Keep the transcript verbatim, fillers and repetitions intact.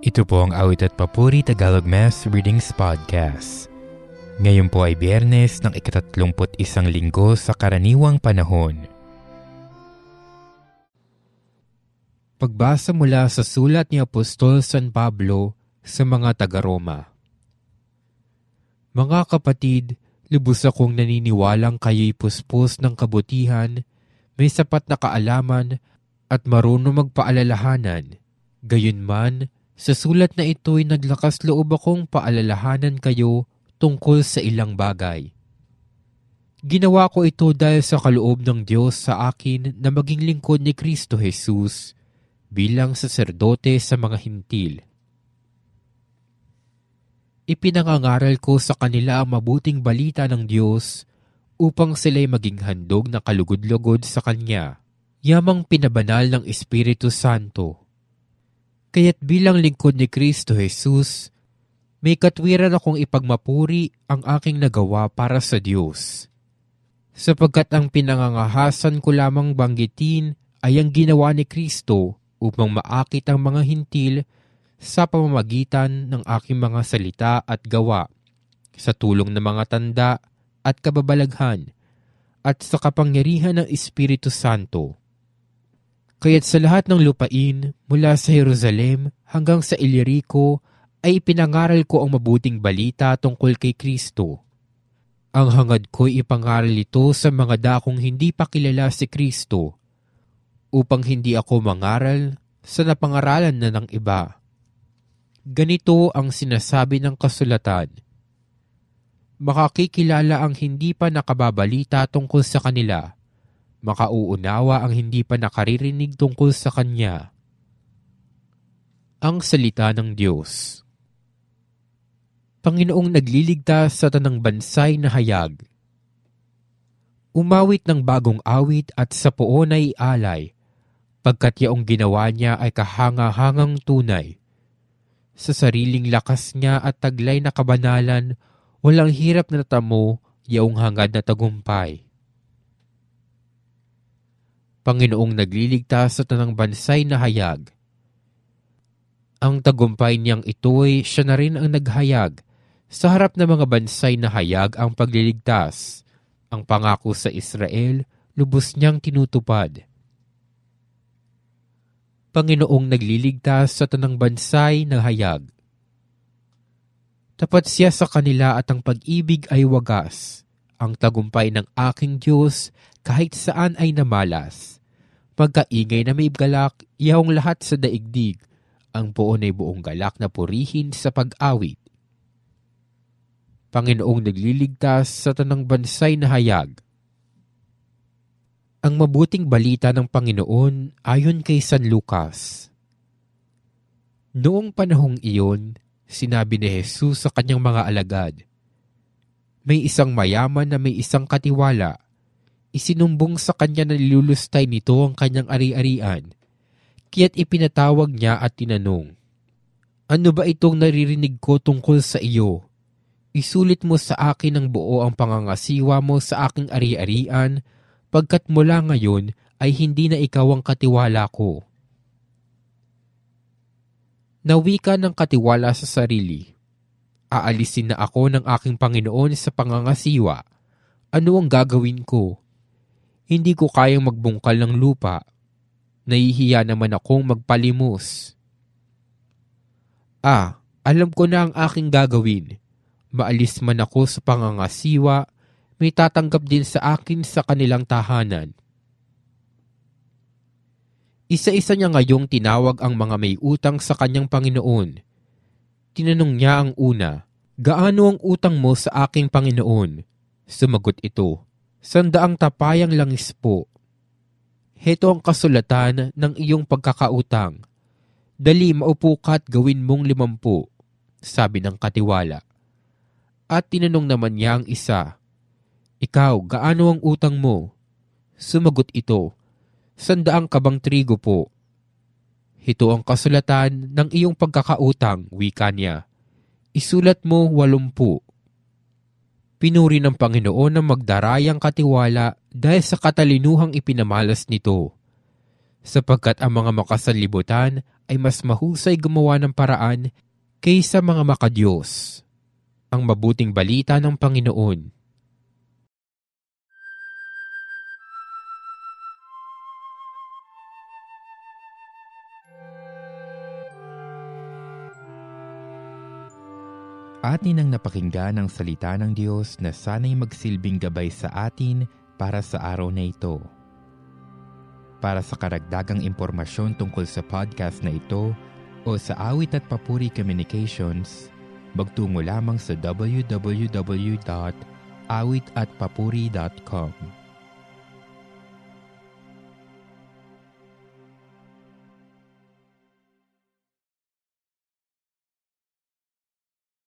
Ito po ang Awit at Papuri Tagalog Mass Readings Podcast. Ngayon po ay Biyernes ng ikatatlumput isang linggo sa karaniwang panahon. Pagbasa mula sa sulat ni Apostol San Pablo sa mga taga-Roma. Mga kapatid, lubos akong naniniwalang kayo'y puspos ng kabutihan, may sapat na kaalaman at marunong magpaalalahanan. Gayunman, sa sulat na ito'y naglakas loob akong paalalahanan kayo tungkol sa ilang bagay. Ginawa ko ito dahil sa kaloob ng Diyos sa akin na maging lingkod ni Kristo Jesus bilang saserdote sa mga hintil. Ipinangangaral ko sa kanila ang mabuting balita ng Diyos upang sila'y maging handog na kalugod-lugod sa Kanya, yamang pinabanal ng Espiritu Santo. Kaya't bilang lingkod ni Kristo Jesus, may katwiran akong ipagmapuri ang aking nagawa para sa Diyos. Sapagkat ang pinangangahasan ko lamang banggitin ay ang ginawa ni Kristo upang maakit ang mga hintil sa pamamagitan ng aking mga salita at gawa, sa tulong ng mga tanda at kababalaghan, at sa kapangyarihan ng Espiritu Santo. Kaya't sa lahat ng lupain, mula sa Jerusalem hanggang sa Illirico, ay ipinangaral ko ang mabuting balita tungkol kay Kristo. Ang hangad ko'y ipangaral ito sa mga dakong hindi pa kilala si Kristo, upang hindi ako mangaral sa napangaralan na ng iba. Ganito ang sinasabi ng kasulatan: makakikilala ang hindi pa nakababalita tungkol sa kanila, makauunawa ang hindi pa nakaririnig tungkol sa Kanya. Ang salita ng Diyos. Panginoong nagliligtas sa tanang bansay na hayag. Umawit ng bagong awit at sa poon ay alay, pagkat yaong ginawa niya ay kahanga-hangang tunay. Sa sariling lakas niya at taglay na kabanalan, walang hirap na natamo yaong hangad na tagumpay. Panginoong nagliligtas sa tanang bansay na hayag. Ang tagumpay niyang ito'y siya na rin ang naghayag. Sa harap ng mga bansay na hayag ang pagliligtas. Ang pangako sa Israel, lubos niyang tinutupad. Panginoong nagliligtas sa tanang bansay na hayag. Tapat siya sa kanila at ang pag-ibig ay wagas. Ang tagumpay ng aking Diyos kahit saan ay namalas. Pagkaingay na may galak, iyawang lahat sa daigdig. Ang poon ay buong galak na purihin sa pag-awit. Panginoong nagliligtas sa tanang bansay na hayag. Ang mabuting balita ng Panginoon ayon kay San Lucas. Noong panahong iyon, sinabi ni Jesus sa kanyang mga alagad, may isang mayaman na may isang katiwala. Isinumbong sa kanya na nilulustay nito ang kanyang ari-arian. Kaya't ipinatawag niya at tinanong, ano ba itong naririnig ko tungkol sa iyo? Isulit mo sa akin ng buo ang pangangasiwa mo sa aking ari-arian, pagkat mula ngayon ay hindi na ikaw ang katiwala ko. Nawika ng katiwala sa sarili. Aalisin na ako ng aking Panginoon sa pangangasiwa. Ano ang gagawin ko? Hindi ko kayang magbungkal ng lupa. Nahihiya naman akong magpalimos. Ah, alam ko na ang aking gagawin. Maalis man ako sa pangangasiwa, may tatanggap din sa akin sa kanilang tahanan. Isa-isa niya ngayong tinawag ang mga may utang sa kanyang Panginoon. Tinanong niya ang una, gaano ang utang mo sa aking Panginoon? Sumagot ito, sandaang tapayang langis po. Heto ang kasulatan ng iyong pagkakautang. Dali, maupo ka't gawin mong limampu, sabi ng katiwala. At tinanong naman niya ang isa, ikaw, gaano ang utang mo? Sumagot ito, sandaang kabang trigo po. Heto ang kasulatan ng iyong pagkakautang, wika niya. Isulat mo walumpu. Pinuri ng Panginoon ang magdarayang katiwala dahil sa katalinuhang ipinamalas nito, sapagkat ang mga makasanlibutan ay mas mahusay gumawa ng paraan kaysa mga makadiyos. Ang mabuting balita ng Panginoon. Atin ang napakinggan ng salita ng Diyos na sana'y magsilbing gabay sa atin para sa araw na ito. Para sa karagdagang impormasyon tungkol sa podcast na ito o sa Awit at Papuri Communications, magtungo lamang sa w w w dot awit at papuri dot com.